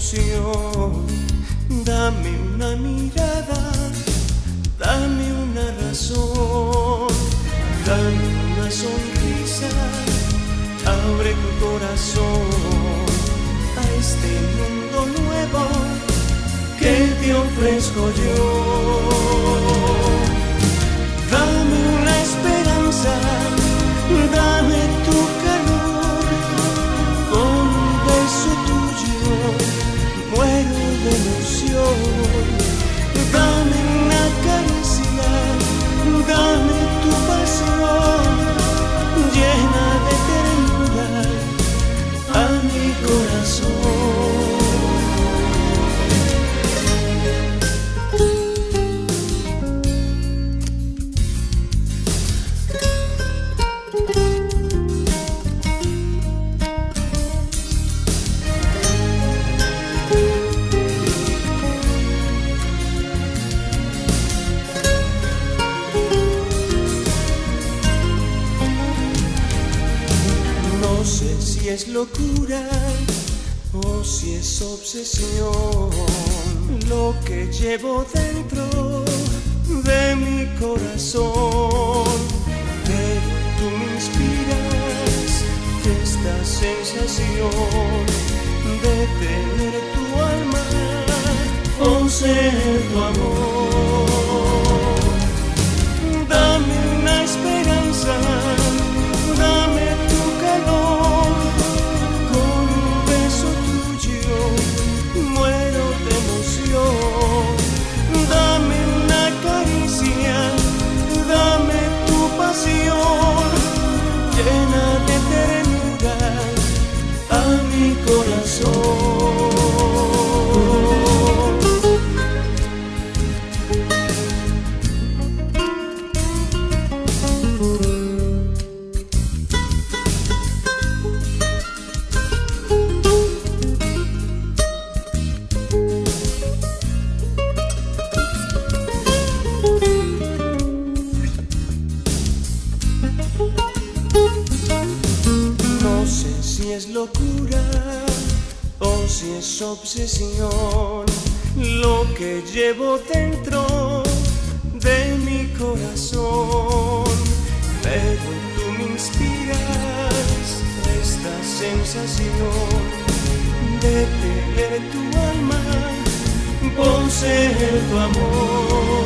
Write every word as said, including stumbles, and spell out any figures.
emoción. Dame una mirada, dame una razón, dame una sonrisa, abre tu corazón a este mundo nuevo que te ofrezco yo. Dame una esperanza, dame tu calor, con un beso tuyo muero de emoción. Dame una caricia, dame tu pasión, llena de ternura a mi corazón. No sé si es locura o si es obsesión lo que llevo dentro de mi corazón, pero tú me inspiras esta sensación de tener tu alma, poseer tu amor. Dame una esperanza, dame tu calor, con un beso tuyo muero de emoción. Dame una caricia, dame tu pasión, llena de ternura a mi corazón. No sé si es locura o si es obsesión lo que llevo dentro de mi corazón, pero tú me inspiras esta sensación de tener tu alma, poseer tu amor.